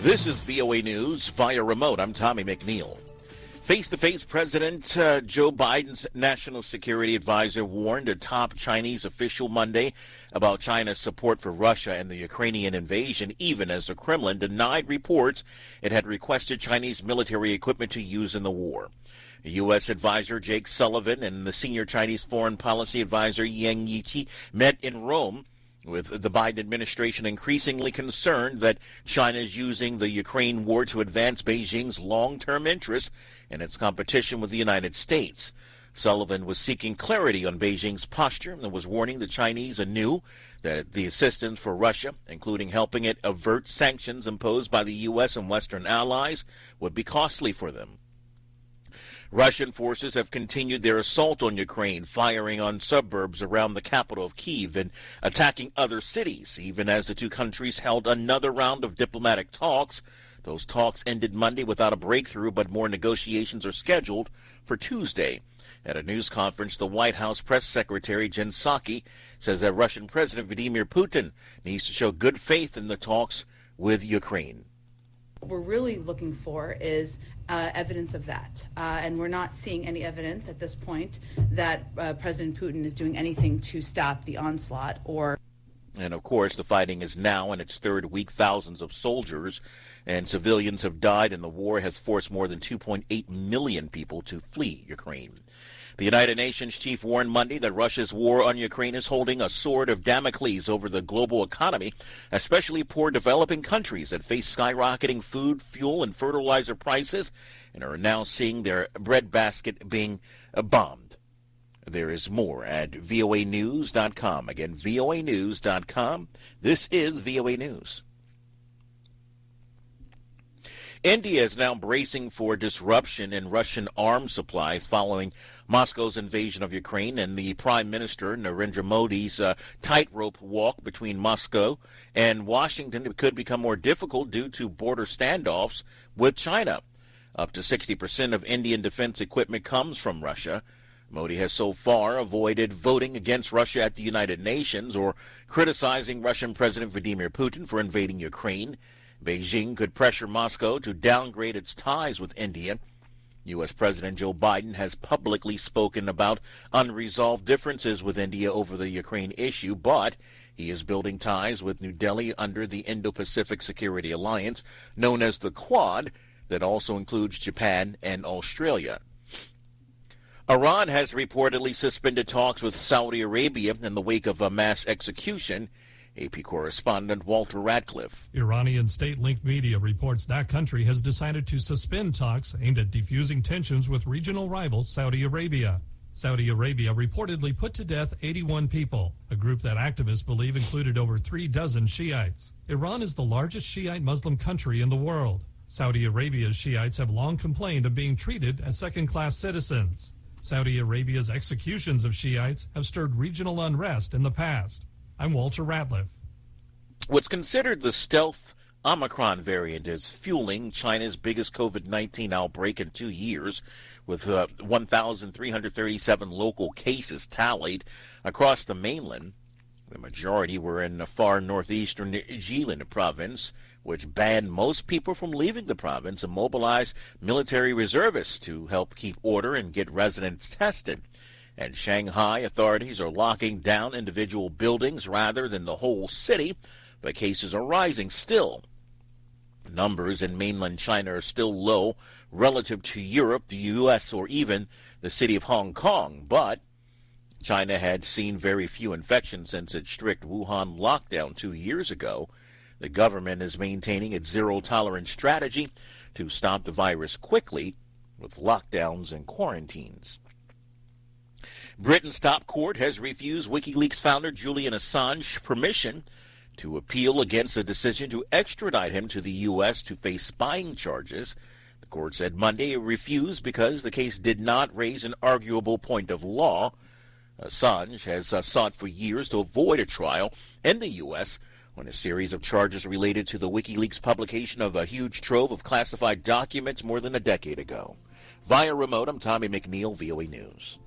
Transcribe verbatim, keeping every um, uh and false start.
This is V O A News via remote. I'm Tommy McNeil. Face-to-face, President uh, Joe Biden's national security advisor warned a top Chinese official Monday about China's support for Russia and the Ukrainian invasion, even as the Kremlin denied reports it had requested Chinese military equipment to use in the war. U S advisor Jake Sullivan and the senior Chinese foreign policy advisor Yang Jiechi met in Rome, with the Biden administration increasingly concerned that China is using the Ukraine war to advance Beijing's long-term interests in its competition with the United States. Sullivan was seeking clarity on Beijing's posture and was warning the Chinese anew that the assistance for Russia, including helping it avert sanctions imposed by the U S and Western allies, would be costly for them. Russian forces have continued their assault on Ukraine, firing on suburbs around the capital of Kyiv and attacking other cities, even as the two countries held another round of diplomatic talks. Those talks ended Monday without a breakthrough, but more negotiations are scheduled for Tuesday. At a news conference, the White House press secretary Jen Psaki says that Russian President Vladimir Putin needs to show good faith in the talks with Ukraine. What we're really looking for is uh, evidence of that. Uh, and we're not seeing any evidence at this point that uh, President Putin is doing anything to stop the onslaught or... And, of course, the fighting is now in its third week. Thousands of soldiers and civilians have died, and the war has forced more than two point eight million people to flee Ukraine. The United Nations chief warned Monday that Russia's war on Ukraine is holding a sword of Damocles over the global economy, especially poor developing countries that face skyrocketing food, fuel, and fertilizer prices and are now seeing their breadbasket being bombed. There is more at V O A news dot com. Again, V O A news dot com. This is V O A News. India is now bracing for disruption in Russian arms supplies following Moscow's invasion of Ukraine and the Prime Minister Narendra Modi's uh, tightrope walk between Moscow and Washington could become more difficult due to border standoffs with China. Up to sixty percent of Indian defense equipment comes from Russia. Modi has so far avoided voting against Russia at the United Nations or criticizing Russian President Vladimir Putin for invading Ukraine. Beijing could pressure Moscow to downgrade its ties with India. U S. President Joe Biden has publicly spoken about unresolved differences with India over the Ukraine issue, but he is building ties with New Delhi under the Indo-Pacific Security Alliance, known as the Quad, that also includes Japan and Australia. Iran has reportedly suspended talks with Saudi Arabia in the wake of a mass execution. A P correspondent Walter Ratcliffe. Iranian state-linked media reports that country has decided to suspend talks aimed at defusing tensions with regional rival Saudi Arabia. Saudi Arabia reportedly put to death eighty-one people, a group that activists believe included over three dozen Shiites. Iran is the largest Shiite Muslim country in the world. Saudi Arabia's Shiites have long complained of being treated as second-class citizens. Saudi Arabia's executions of Shiites have stirred regional unrest in the past. I'm Walter Ratliff. What's considered the stealth Omicron variant is fueling China's biggest COVID nineteen outbreak in two years, with uh, one thousand three hundred thirty-seven local cases tallied across the mainland. The majority were in the far northeastern Jilin province, which banned most people from leaving the province and mobilized military reservists to help keep order and get residents tested. And Shanghai authorities are locking down individual buildings rather than the whole city, but cases are rising still. Numbers in mainland China are still low relative to Europe, the U S, or even the city of Hong Kong, but China had seen very few infections since its strict Wuhan lockdown two years ago. The government is maintaining its zero-tolerance strategy to stop the virus quickly with lockdowns and quarantines. Britain's top court has refused WikiLeaks founder Julian Assange permission to appeal against the decision to extradite him to the U S to face spying charges. The court said Monday it refused because the case did not raise an arguable point of law. Assange has uh, sought for years to avoid a trial in the U S on a series of charges related to the WikiLeaks publication of a huge trove of classified documents more than a decade ago. Via remote, I'm Tommy McNeil, V O A News.